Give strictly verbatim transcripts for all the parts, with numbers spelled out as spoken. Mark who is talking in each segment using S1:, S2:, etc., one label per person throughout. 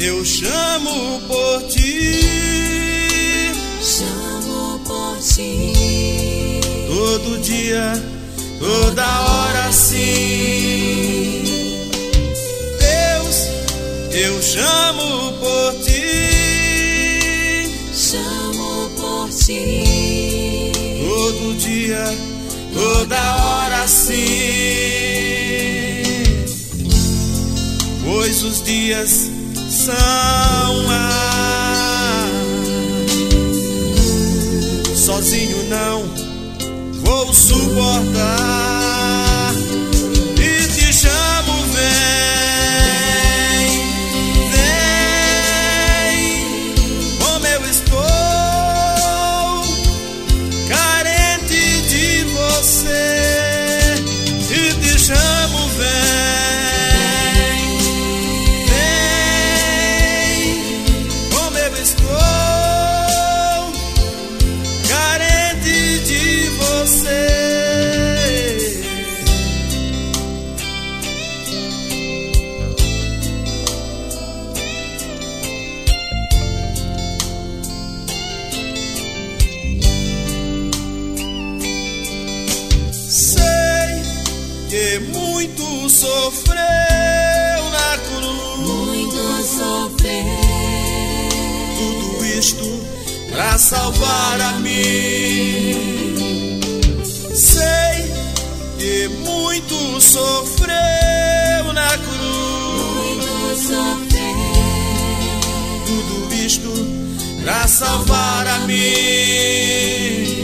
S1: eu chamo por ti,
S2: chamo por ti,
S1: todo dia, toda hora sim. Deus, eu chamo por ti,
S2: chamo por ti,
S1: todo dia, toda hora sim. Pois os dias são mais, sozinho não vou suportar, e te chamo, vem, vem, como eu estou carente de você, e te chamo, vem, vem, como eu estou carente de você. Sei que muito sofreu na cruz,
S2: muito sofrer,
S1: tudo isto pra salvar a mim. Sei que muito sofreu na cruz,
S2: muito sofrer,
S1: tudo isto pra salvar a mim.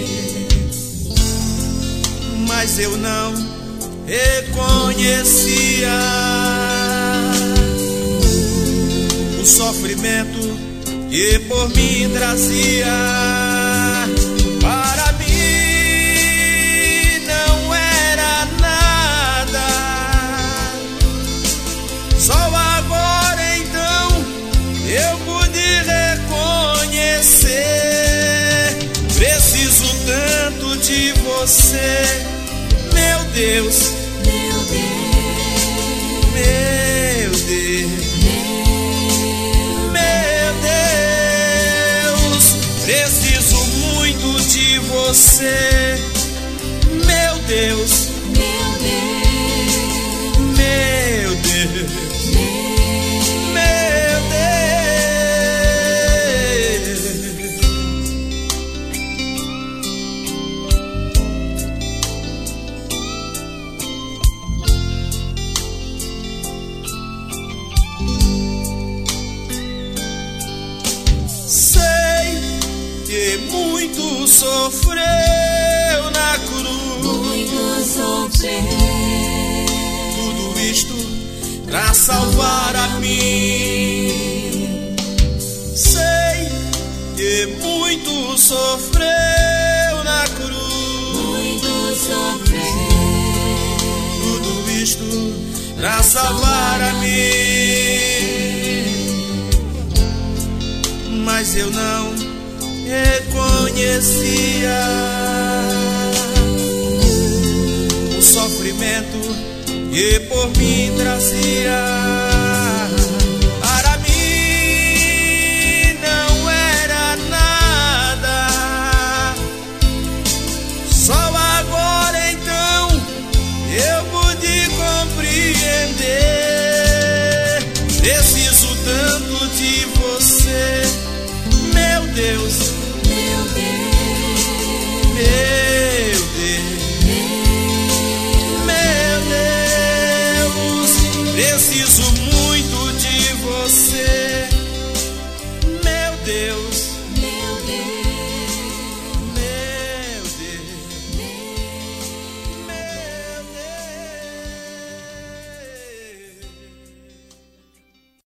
S1: Mas eu não reconhecia o sofrimento que por mim trazia. Para mim não era nada, só agora então eu pude reconhecer. Preciso tanto de você, meu Deus,
S2: meu Deus,
S1: meu Deus, meu Deus. Preciso muito de você, meu Deus,
S2: meu Deus,
S1: meu Deus, meu Sei que muito sofreu na cruz,
S2: muito sofrer,
S1: tudo isto pra salvar a mim. Sei que muito sofreu na cruz,
S2: muito sofrer,
S1: tudo isto pra salvar a mim. Mas eu não reconhecia o sofrimento que por mim trazia. Para mim não era nada, só agora então eu pude compreender. Preciso tanto de você, meu Deus,